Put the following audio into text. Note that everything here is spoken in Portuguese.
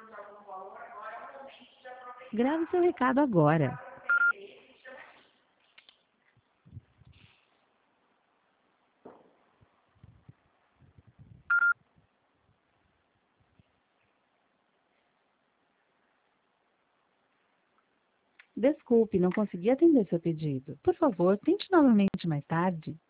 Grave seu recado agora. Desculpe, não consegui atender seu pedido. Por favor, tente novamente mais tarde.